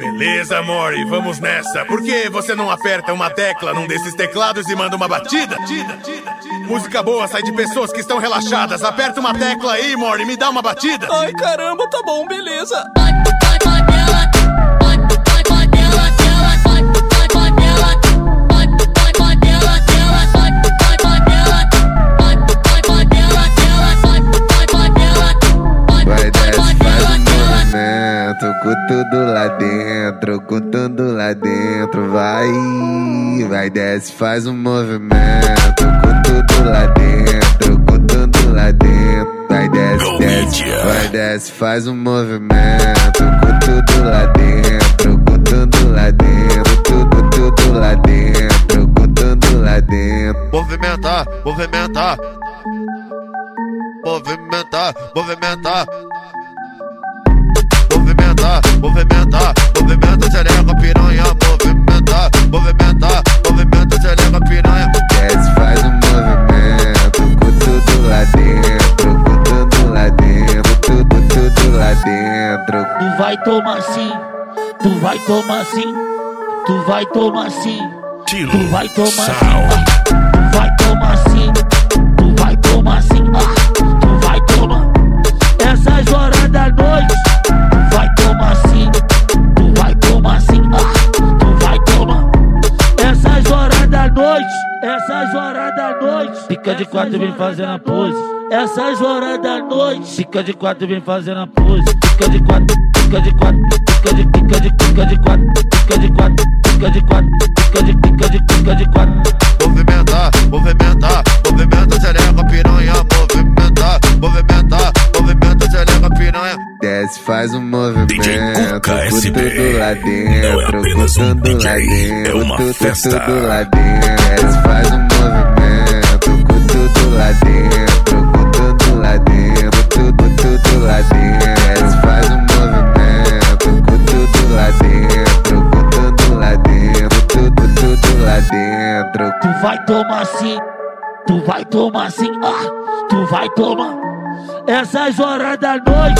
Beleza, amore, vamos nessa. Por que você não aperta uma tecla num desses teclados e manda uma batida? Música boa sai de pessoas que estão relaxadas. Aperta uma tecla aí, amore, me dá uma batida. Ai, caramba, tá bom, beleza. Com tudo lá dentro, com tudo lá dentro, vai desce, faz um movimento, com tudo lá dentro, com tudo lá dentro, vai desce, faz um movimento, com tudo lá dentro, com tudo lá dentro, tudo lá dentro, com tudo lá dentro. Movimentar, movimentar, movimentar, movimentar. Movimentar, movimentar, movimenta, xereca, piranha. Movimentar, movimentar, movimenta, xereca, piranha. Desce, faz um movimento, com tudo lá dentro, com tudo lá dentro, tudo lá dentro. Tu vai tomar sim, tu vai tomar sim, tu vai tomar sim, tu vai tomar sim, tu vai tomar sim, tu vai tomar sim, tu vai tomar. Essas horas da noite vai tomar sim, tu vai tomar sim, tu vai tomar. Essas horas da noite, essas horas da noite, fica de quatro vem fazendo a pose. Essas horas da noite, fica de quatro vem fazendo a pose. Fica de quatro, fica de quatro, fica de quatro, fica de quatro, fica de quatro, fica de quatro. Movimentar, movimentar, movimenta, xereca, piranha. Movimentar, movimentar, movimenta, xereca, piranha. Desce, faz um movimento, Cuca com SB. tudo lá Não é dentro, com apenas um tudo lá DJ, é uma dentro, festa. tudo lá dentro. Desce, faz um movimento, com tudo lá dentro, com tudo lá dentro, tudo lá dentro. Desce, faz um movimento, com tudo lá dentro, com tudo lá dentro, tudo lá dentro. Tu vai tomar sim, tu vai tomar sim, tu vai tomar. Essas horas da noite.